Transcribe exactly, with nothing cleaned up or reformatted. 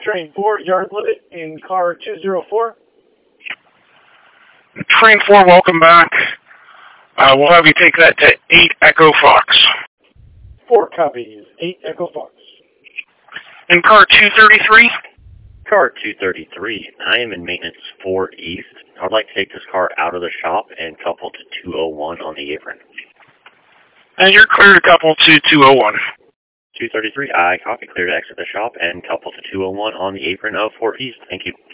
Train four, yard limit in car two zero four. Train four, welcome back. Uh, we'll have you take that to eight Echo Fox. Four copies, eight Echo Fox. In car two thirty-three? Car two thirty-three, I am in maintenance four East. I'd like to take this car out of the shop and couple to two oh one on the apron. And you're clear to couple to two oh one. two thirty-three, I copy, clear to exit the shop and couple to two oh one on the apron of four East. Thank you.